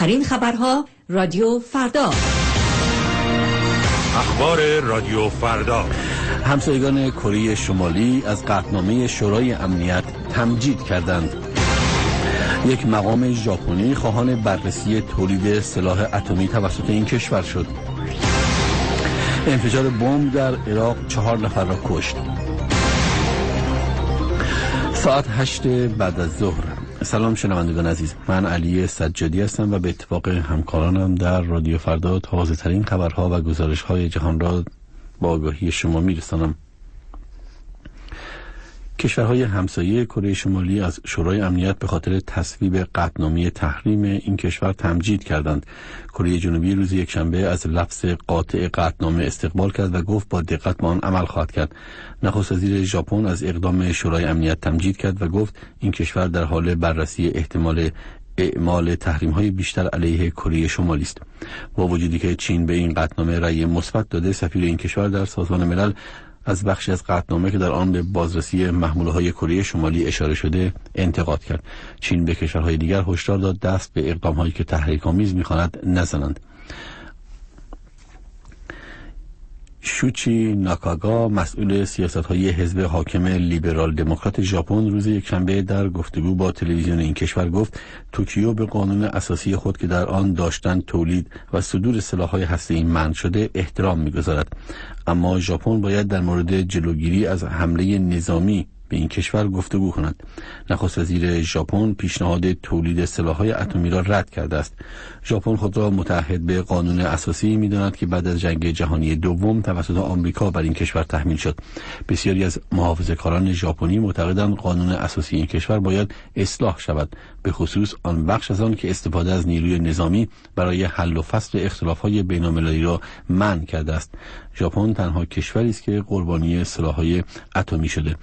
تازه‌ترین خبرها رادیو فردا. اخبار رادیو فردا. همسایگان کره شمالی از قطعنامه شورای امنیت تمجید کردند. یک مقام ژاپنی خواهان بررسی تولید سلاح اتمی توسط این کشور شد. انفجار بمب در عراق 4 نفر را کشت. ساعت 8 بعد از ظهر. سلام شنوندگان عزیز، من علی سجادی هستم و به اتفاق همکارانم در رادیو فردا تازه ترین خبرها و گزارش های جهان را با آگاهی شما میرسانم. کشورهای همسایه کره شمالی از شورای امنیت به خاطر تصویب قطعنامه تحریم این کشور تمجید کردند. کره جنوبی روز یکشنبه از لفظ قاطع قطعنامه استقبال کرد و گفت با دقت به آن عمل خواهد کرد. نخست وزیر ژاپن از اقدام شورای امنیت تمجید کرد و گفت این کشور در حال بررسی احتمال اعمال تحریم‌های بیشتر علیه کره شمالی است. با وجودی که چین به این قطعنامه رأی مثبت داده، سفیر این کشور در سازمان ملل از بخشی از قطعنامه که در آن به بازرسی محموله‌های کره شمالی اشاره شده انتقاد کرد. چین به کشورهای دیگر هشدار داد دست به اقدام‌هایی که تحریک‌آمیز می‌خواند نزنند. شوچی ناکاگا، مسئول سیاست‌های حزب حاکم لیبرال دموکرات ژاپن، روز یکشنبه در گفتگو با تلویزیون این کشور گفت توکیو به قانون اساسی خود که در آن داشتن تولید و صدور سلاح‌های هسته‌ای منع شده احترام می‌گذارد، اما ژاپن باید در مورد جلوگیری از حمله نظامی به این کشور گفتگو کند. نخست وزیر ژاپن پیشنهاد تولید سلاح‌های اتمی را رد کرده است. ژاپن خود را متعهد به قانون اساسی می‌داند که بعد از جنگ جهانی دوم توسط آمریکا بر این کشور تحمیل شد. بسیاری از محافظه‌کاران ژاپنی معتقدند قانون اساسی این کشور باید اصلاح شود، به خصوص آن بخش از آن که استفاده از نیروی نظامی برای حل و فصل اختلاف‌های بین‌المللی را منع کرده است. ژاپن تنها کشوری است که قربانی سلاح‌های اتمی شده.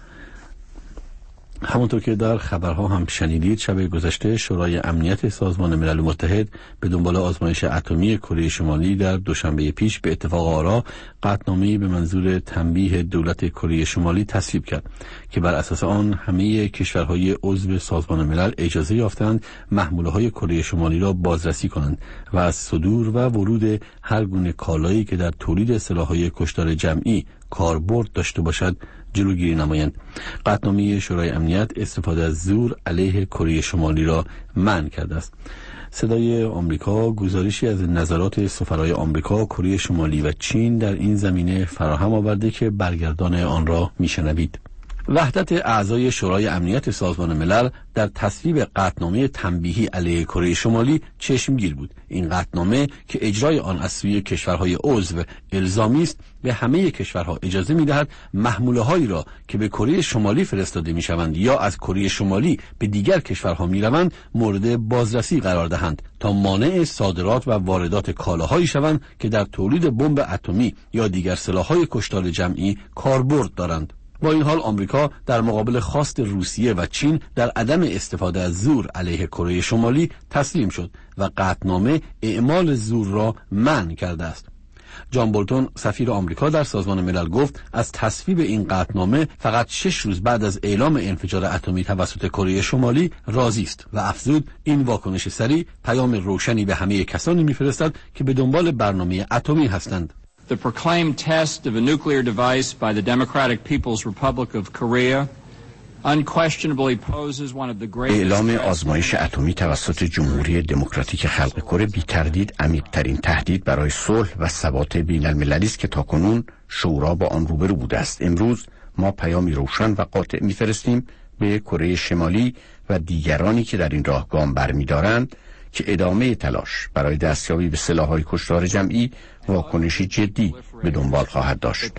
همونطور که در خبرها هم شنیدید، شب گذشته شورای امنیت سازمان ملل متحد به دنبال آزمایش اتمی کره شمالی در دوشنبه پیش به اتفاق آرا قطعنامه‌ای به منظور تنبیه دولت کره شمالی تصویب کرد که بر اساس آن همه کشورهای عضو سازمان ملل اجازه یافتند محموله‌های کره شمالی را بازرسی کنند و از صدور و ورود هر گونه کالایی که در تولید سلاح‌های کشتار جمعی کاربرد داشته باشد جلوگیری نمایند. قطعنامه شورای امنیت استفاده از زور علیه کره شمالی را منع کرده است. صدای آمریکا گزارشی از نظرات سفرای آمریکا، کره شمالی و چین در این زمینه فراهم آورده که برگردان آن را میشنوید. وحدت اعضای شورای امنیت سازمان ملل در تصویب قطعنامه تنبیهی علیه کره شمالی چشمگیر بود. این قطعنامه که اجرای آن از سوی کشورهای عضو الزامی است، به همه کشورها اجازه می‌دهد محموله‌هایی را که به کره شمالی فرستاده می‌شوند یا از کره شمالی به دیگر کشورها می‌روند مورد بازرسی قرار دهند تا مانع صادرات و واردات کالاهایی شوند که در تولید بمب اتمی یا دیگر سلاح‌های کشتار جمعی کاربرد دارند. با این حال آمریکا در مقابل خواست روسیه و چین در عدم استفاده از زور علیه کره شمالی تسلیم شد و قطعنامه اعمال زور را منع کرده است. جان بولتون، سفیر آمریکا در سازمان ملل، گفت از تصویب این قطعنامه فقط 6 روز بعد از اعلام انفجار اتمی توسط کره شمالی راضی است و افزود این واکنش سریع پیام روشنی به همه کسانی می‌فرستد که به دنبال برنامه اتمی هستند. The proclaimed test of a nuclear device by the Democratic People's Republic of Korea unquestionably poses one of the greatest. اعلام آزمایش اتمی توسط جمهوری دموکراتیک خلق کره بی تردید عمیق‌ترین تهدید برای صلح و ثبات بین‌المللی است که تاکنون شورا با آن روبرو بوده است. امروز ما پیامی روشن و قاطع می‌فرستیم به کره شمالی و دیگرانی که در این راه گام برمی‌دارند که ادامه تلاش برای دستیابی به سلاح‌های کشتار جمعی واکنشی جدی به دنبال خواهد داشت.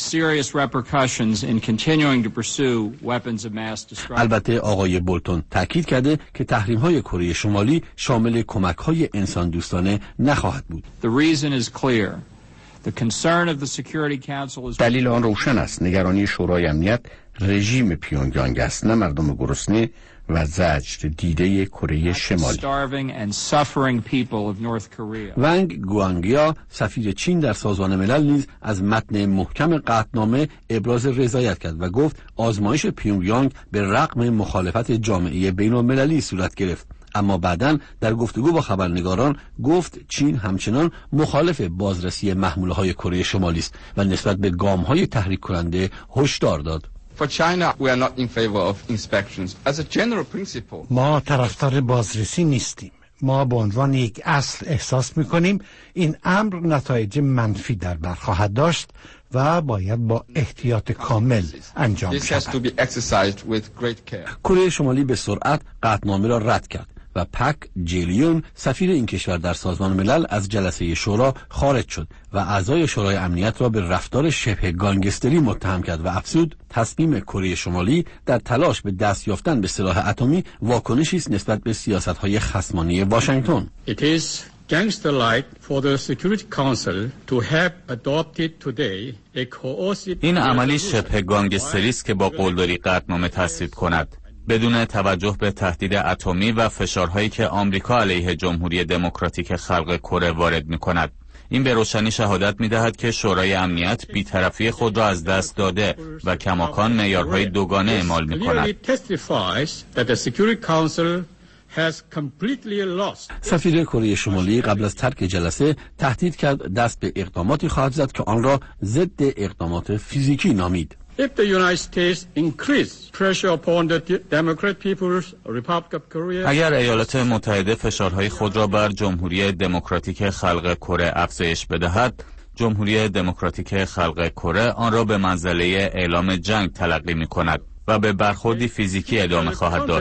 البته آقای بولتون تاکید کرده که تحریم‌های کره شمالی شامل کمک‌های انسان دوستانه نخواهد بود. دلیل آن روشن است. نگرانی شورای امنیت رژیم پیونگیانگ است، نه مردم گرسنه و زجر دیده کره شمالی. ونگ گوانگیا، سفیر چین در سازمان ملل، نیز از متن محکم قطعنامه ابراز رضایت کرد و گفت آزمایش پیونگیانگ به رغم مخالفت جامعه بین‌المللی صورت گرفت اما بعداً در گفتگو با خبرنگاران گفت چین همچنان مخالف بازرسی محموله‌های کره شمالی است و نسبت به گام‌های تحریک کننده هشدار داد. ما طرفدار بازرسی نیستیم. ما به عنوان یک اصل احساس می‌کنیم این امر نتایج منفی در بر خواهد داشت و باید با احتیاط کامل انجام شود. کره شمالی به سرعت قطعنامه را رد کرد و پک جیلیون سفیر این کشور در سازمان ملل از جلسه شورا خارج شد و اعضای شورای امنیت را به رفتار شبه گانگستری متهم کرد و افزود تصمیم کره شمالی در تلاش به دست یافتن به سلاح اتمی واکنشی است نسبت به سیاست‌های خصمانه واشنگتن. این عملی شبه گانگستری است که با قلدری قطعنامه تصویب کند بدون توجه به تهدید اتمی و فشارهایی که آمریکا علیه جمهوری دموکراتیک خلق کره وارد می‌کند. این به روشنی شهادت می‌دهد که شورای امنیت بی‌طرفی خود را از دست داده و کماکان معیارهای دوگانه اعمال می‌کند. سفیر کره شمالی قبل از ترک جلسه تهدید کرد دست به اقداماتی خواهد زد که آن را ضد اقدامات فیزیکی نامید. اگر ایالات متحده فشارهای خود را بر جمهوری دموکراتیک خلق کره افزایش بدهد، جمهوری دموکراتیک خلق کره آن را به منزله اعلام جنگ تلقی می‌کند و به برخوردی فیزیکی ادامه خواهد داد.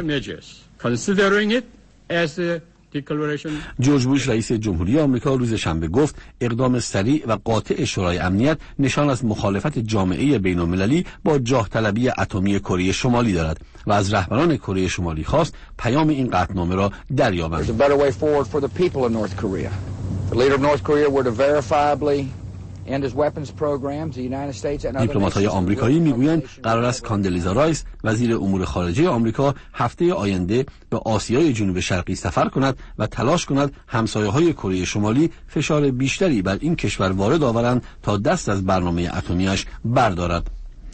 جورج بوش رئیس جمهوری آمریکا روز شنبه گفت اقدام سریع و قاطع شورای امنیت نشان از مخالفت جامعه بین‌المللی با جاه طلبی اتمی کره شمالی دارد و از رهبران کره شمالی خواست پیام این قطعنامه را دریابند. دیپلمات‌های آمریکایی میگویند قرار است کاندلیزا رایس وزیر امور خارجه آمریکا هفته آینده به آسیای جنوب شرقی سفر کند و تلاش کند همسایه‌های کره شمالی فشار بیشتری بر این کشور وارد آورند تا دست از برنامه اتمی‌اش بردارد.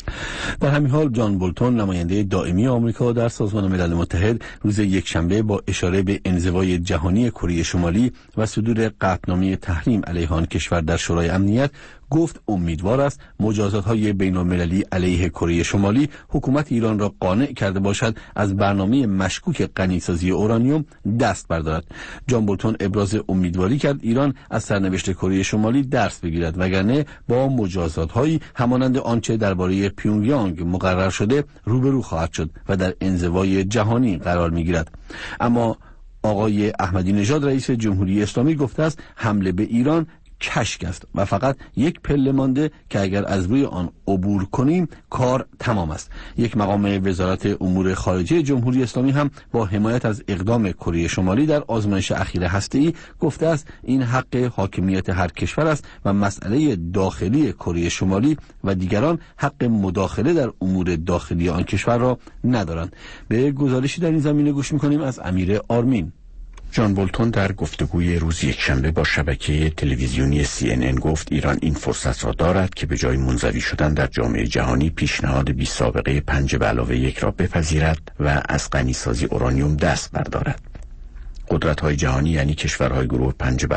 در همین حال جان بولتون نماینده دائمی آمریکا در سازمان ملل متحد روز یکشنبه با اشاره به انزوای جهانی کره شمالی و صدور قطعنامه تحریم علیه آن کشور در شورای امنیت گفت امیدوار است مجازات‌های بین‌المللی علیه کره شمالی حکومت ایران را قانع کرده باشد از برنامه مشکوک غنیسازی اورانیوم دست بردارد. جان بولتون ابراز امیدواری کرد ایران از سرنوشت کره شمالی درس بگیرد وگرنه با مجازات‌هایی همانند آنچه درباره پیونگیانگ مقرر شده روبرو خواهد شد و در انزوای جهانی قرار می‌گیرد. اما آقای احمدی نژاد رئیس جمهوری اسلامی گفته است حمله به ایران کشک است و فقط یک پله مانده که اگر از روی آن عبور کنیم کار تمام است. یک مقام وزارت امور خارجه جمهوری اسلامی هم با حمایت از اقدام کره شمالی در آزمایش اخیر هسته‌ای گفته است این حق حاکمیت هر کشور است و مسئله داخلی کره شمالی و دیگران حق مداخله در امور داخلی آن کشور را ندارند. به گزارشی در این زمینه گوش می‌کنیم از امیر آرمین. جان بولتون در گفتگوی روز یکشنبه با شبکه تلویزیونی CNN گفت ایران این فرصت را دارد که به جای منزوی شدن در جامعه جهانی پیشنهاد بی سابقه 5+1 را بپذیرد و از غنیسازی اورانیوم دست بردارد. قدرت‌های جهانی یعنی کشورهای گروه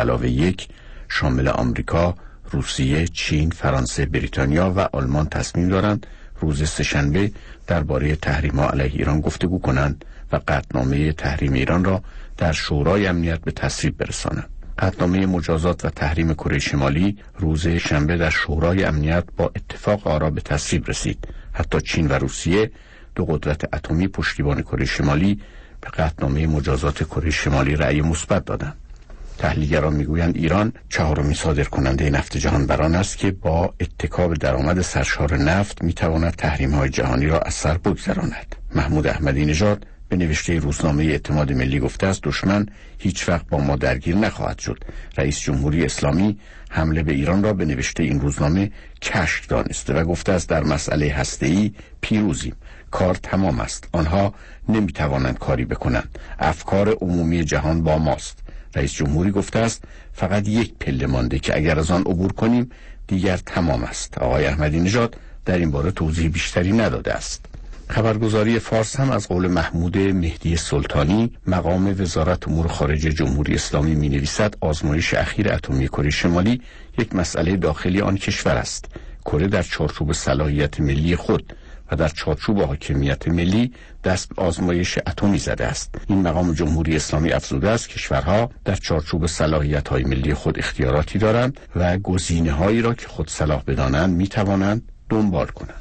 5+1 شامل آمریکا، روسیه، چین، فرانسه، بریتانیا و آلمان تصمیم دارند روز سه‌شنبه درباره تحریم‌ها علیه ایران گفتگو کنند و قطعنامه تحریم ایران را در شورای امنیت به تصویب برسانند. قطعنامه مجازات و تحریم کره شمالی روز شنبه در شورای امنیت با اتفاق آرا به تصویب رسید. حتی چین و روسیه دو قدرت اتمی پشتیبان کره شمالی به قطعنامه مجازات کره شمالی رأی مثبت دادند. تحلیلگران میگویند ایران چهارمین صادرکننده نفت جهان بر آن است که با اتکا به درآمد سرشار نفت میتواند تحریم‌های جهانی را از سر بگذراند. محمود احمدی نژاد به نوشته روزنامه اعتماد ملی گفته است دشمن هیچ وقت با ما درگیر نخواهد شد. رئیس جمهوری اسلامی حمله به ایران را به نوشته این روزنامه کشک دانسته و گفته است در مسئله هسته‌ای پیروزیم. کار تمام است. آنها نمیتوانند کاری بکنند. افکار عمومی جهان با ماست. رئیس جمهوری گفته است فقط یک پله مانده که اگر از آن عبور کنیم دیگر تمام است. آقای احمدی نژاد در این باره توضیح بیشتری نداده است. خبرگزاری فارس هم از قول محمود مهدی سلطانی مقام وزارت امور خارجه جمهوری اسلامی می نویسد آزمایش اخیر اتمی کره شمالی یک مسئله داخلی آن کشور است. کره در چارچوب صلاحیت ملی خود و در چارچوب حاکمیت ملی دست به آزمایش اتمی زده است. این مقام جمهوری اسلامی افزوده است کشورها در چارچوب صلاحیت‌های ملی خود اختیاراتی دارند و گزینه‌هایی را که خود صلاح بدانند می‌توانند دنبال کنند.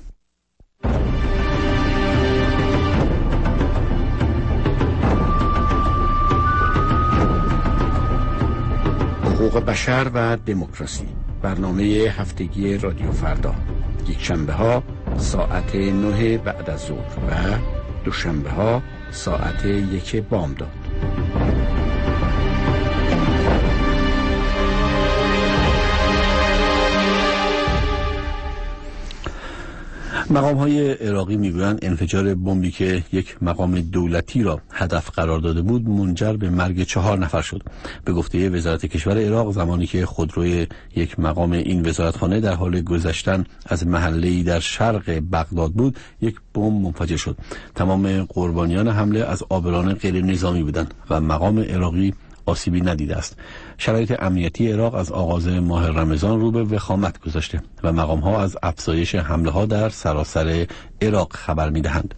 حقوق بشر و دموکراسی، برنامه هفتگی رادیو فردا، یکشنبه ها ساعت 9 بعد از ظهر و دوشنبه ها ساعت 1 بامداد. مقام‌های عراقی میگویند انفجار بمبی که یک مقام دولتی را هدف قرار داده بود منجر به مرگ 4 نفر شد. به گفته وزارت کشور عراق زمانی که خودروی یک مقام این وزارتخانه در حال گذشتن از محله‌ای در شرق بغداد بود، یک بمب منفجر شد. تمام قربانیان حمله از آبران غیر نظامی بودند و مقام عراقی آسیبی ندیده است. شرایط امنیتی عراق از آغاز ماه رمضان رو به وخامت گذاشته و مقام‌ها از افزایش حمله‌ها در سراسر عراق خبر می‌دهند.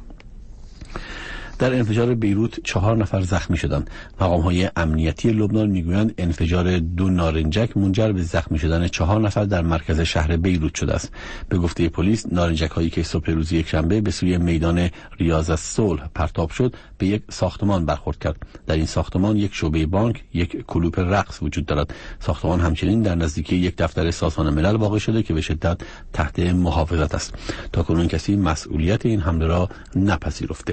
در انفجار بیروت 4 نفر زخمی شدند. مقام‌های امنیتی لبنان میگویند انفجار 2 نارنجک منجر به زخمی شدن 4 نفر در مرکز شهر بیروت شده است. به گفته پلیس نارنجک‌هایی که صبح روز یکشنبه به سوی میدان ریاض الصلح پرتاب شد به یک ساختمان برخورد کرد. در این ساختمان یک شعبه بانک، یک کلوپ رقص وجود دارد. ساختمان همچنین در نزدیکی یک دفتر سازمان ملل واقع شده که به شدت تحت محافظت است. تاکنون کسی مسئولیت این حمله را نپذیرفته.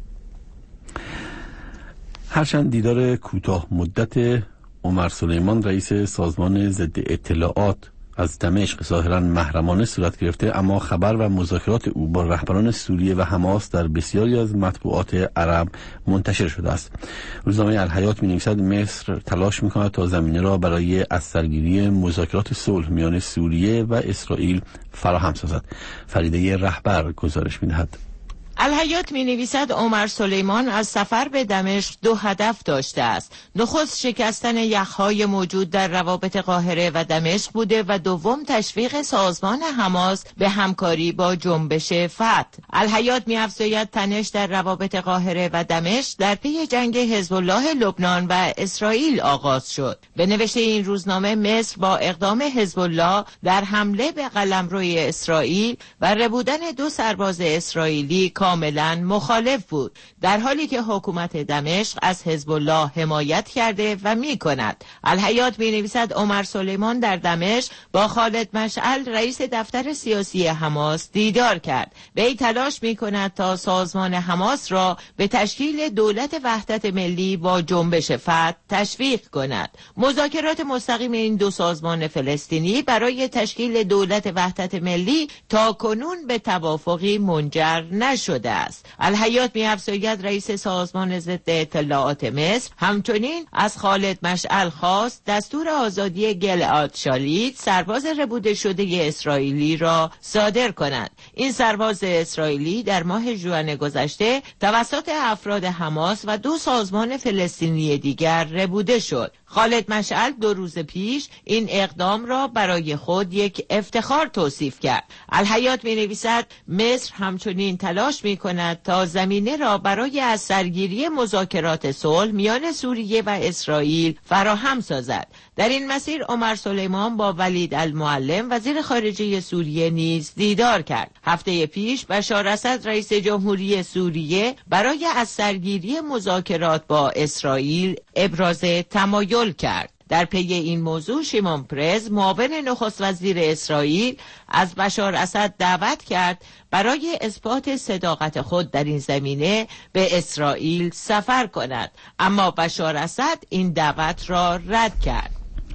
هرچند دیدار کوتاه مدت عمر سلیمان رئیس سازمان ضد اطلاعات از دمشق ظاهراً محرمانه صورت گرفته، اما خبر و مذاکرات او با رهبران سوریه و حماس در بسیاری از مطبوعات عرب منتشر شده است. روزنامه الحیات می‌نویسد مصر تلاش می‌کند تا زمینه را برای از سرگیری مذاکرات صلح میان سوریه و اسرائیل فراهم سازد. فریده رهبر گزارش می‌دهد. الحیات می نویسد عمر سلیمان از سفر به دمشق 2 هدف داشته است. نخست شکستن یخهای موجود در روابط قاهره و دمشق بوده و دوم تشویق سازمان حماس به همکاری با جنبش فتح. الحیات می افزاید تنش در روابط قاهره و دمشق در پی جنگ حزب الله لبنان و اسرائیل آغاز شد. به نوشته این روزنامه مصر با اقدام حزب الله در حمله به قلمروی اسرائیل و ربودن 2 سرباز اسرائیلی کاملا مخالف بود، در حالی که حکومت دمشق از حزب الله حمایت کرده و می کند. الحیات می نویسد عمر سلیمان در دمشق با خالد مشعل رئیس دفتر سیاسی حماس دیدار کرد. وی تلاش می کند تا سازمان حماس را به تشکیل دولت وحدت ملی با جنبش فتح تشویق کند. مذاکرات مستقیم این 2 سازمان فلسطینی برای تشکیل دولت وحدت ملی تا کنون به توافقی منجر نشد است. الحیات می‌افزاید رئیس سازمان ضد اطلاعات مصر همچنین از خالد مشعل خواست دستور آزادی گلعاد شالید سرباز ربوده شده اسرائیلی را صادر کند. این سرباز اسرائیلی در ماه ژوئن گذشته توسط افراد حماس و 2 سازمان فلسطینی دیگر ربوده شد. خالد مشعل 2 روز پیش این اقدام را برای خود یک افتخار توصیف کرد. الحیات می‌نویسد مصر همچنین تلاش می‌کند تا زمینه را برای از سرگیری مذاکرات صلح میان سوریه و اسرائیل فراهم سازد. در این مسیر عمر سلیمان با ولید المعلم وزیر خارجه سوریه نیز دیدار کرد. هفته پیش بشار اسد رئیس جمهوری سوریه برای از سرگیری مذاکرات با اسرائیل ابراز تمایل کرد. در پی این موضوع شیمون پرز معاون نخست وزیر اسرائیل از بشار اسد دعوت کرد برای اثبات صداقت خود در این زمینه به اسرائیل سفر کند، اما بشار اسد این دعوت را رد کرد.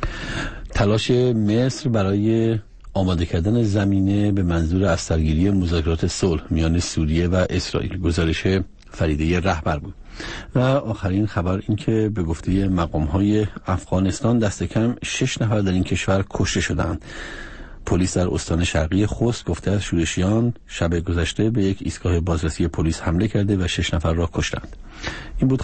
تلاش مصر برای آماده کردن زمینه به منظور از سرگیری مذاکرات صلح میان سوریه و اسرائیل، گزارش فریده رهبر بود. و آخرین خبر این که به گفته مقام‌های افغانستان دست کم 6 نفر در این کشور کشته شدند. پلیس در استان شرقی خوست گفته است شورشیان شب گذشته به یک ایستگاه بازرسی پلیس حمله کرده و 6 نفر را کشتند.